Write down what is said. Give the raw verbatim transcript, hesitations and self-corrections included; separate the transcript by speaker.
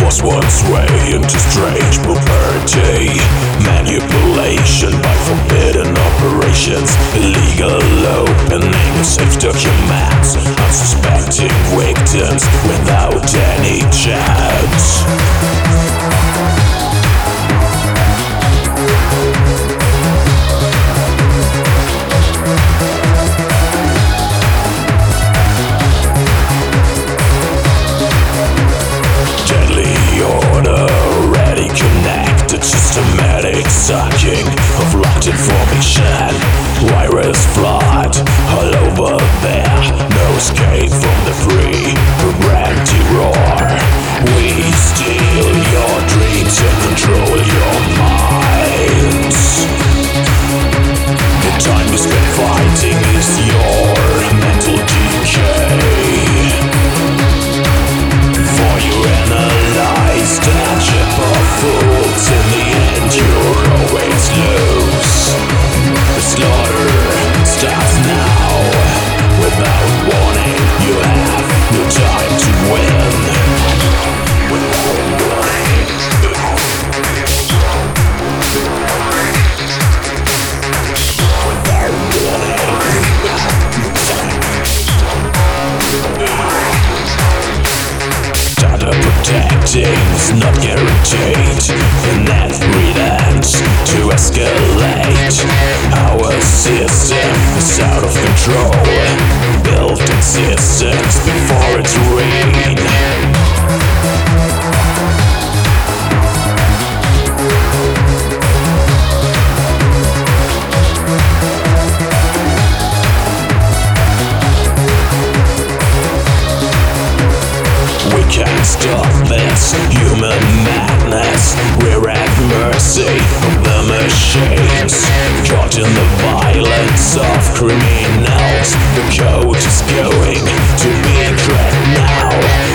Speaker 1: was one sway into strange poverty. Manipulation by forbidden operations. Illegal opening of safe documents. Unsuspecting victims without any chance. Systematic sucking of locked information. Virus flood all over there. No escape from the pre-programmed terror. We steal your dreams and control your minds. The time you spend fighting is your mental decay. For you analyze that ship of fools, in the end you'll always lose. The slaughter starts now. Without warning, you have no time to win. Without warning. Without warning. Data protecting is not guaranteed. The net pretends to escalate. Our system is out of control. Built-in systems before it's rain. Can't stop this human madness. We're at mercy of the machines, caught in the violence of criminals. The code is going to be cracked now.